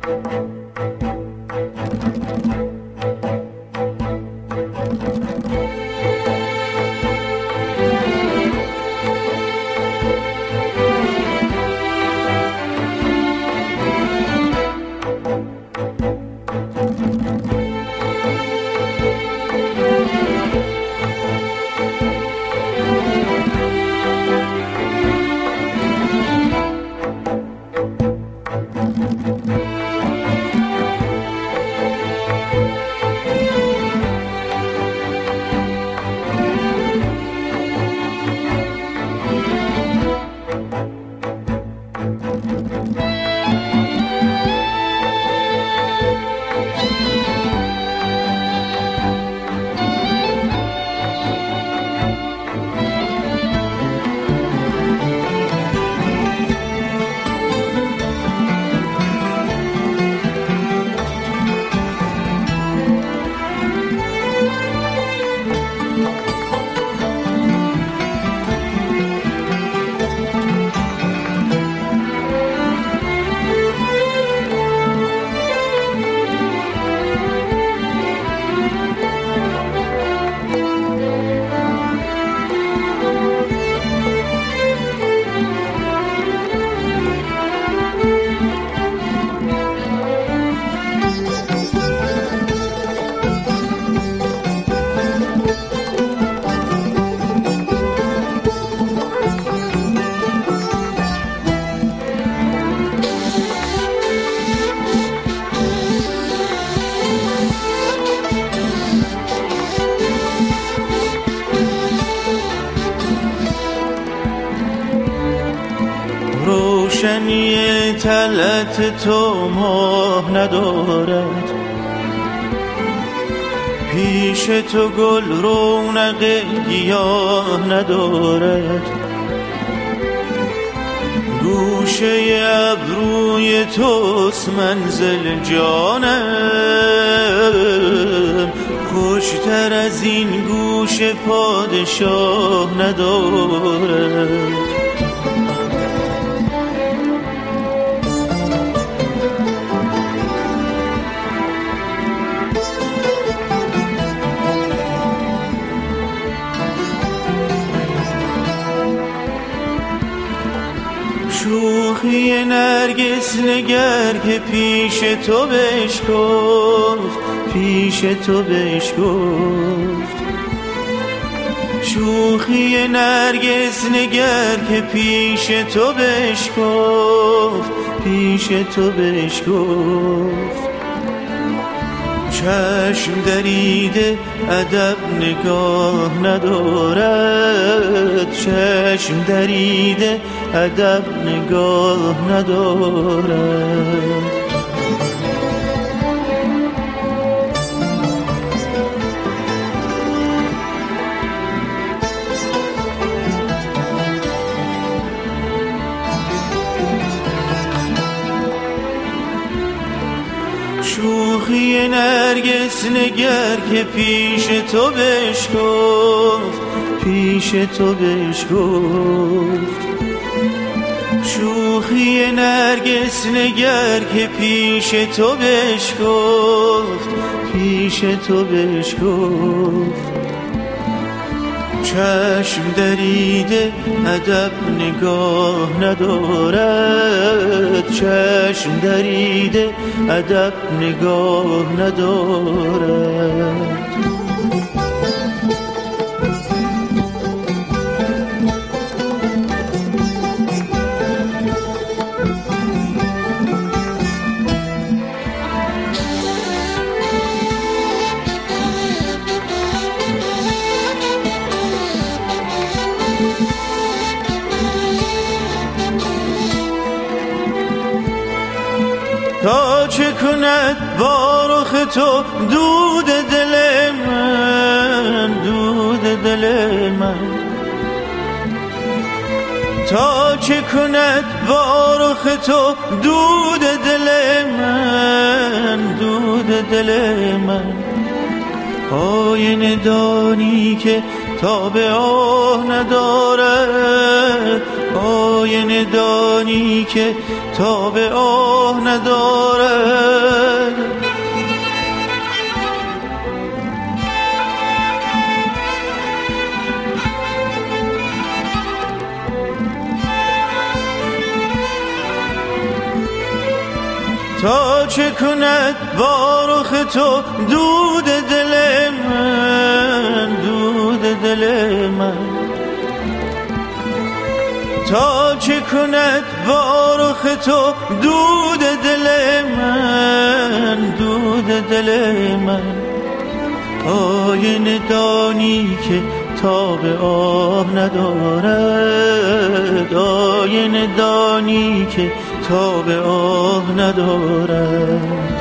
روشنی طلعت تو ماه ندارد، پیش تو گل رونق گیاه ندارد، گوشه ابروی توست منزل جانم، خوشتر از این گوش پادشاه ندارد. شوخی نرگس نگر که پیش تو بشکفت، پیش تو بشکفت. شوخی نرگس نگر که پیش تو بشکفت، پیش تو بشکفت. چشم دریده ادب نگاه ندارد، چشم دریده ادب نگاه ندارد. شوخی نرگس نگر که پیش تو بشکفت، پیش تو بشکفت. شوخی نرگس نگر که پیش تو بشکفت، پیش تو بشکفت. چشم دریده ادب نگاه ندارد، چشم دریده ادب نگاه ندارد. تا چه کند با رخ تو دود دل من، دود دل من. تا چه کند با رخ تو دود دل من، دود دل من. آینه دانی که تاب آه ندارد، آینه دانی که تاب آه ندارد. تا چه کند با رخ تو دود دل من، دود دل من. تا چه کند با رخ تو دود دل من، دود دل من. آینه دانی که تاب آه ندارد، آینه دانی که تاب آه ندارد.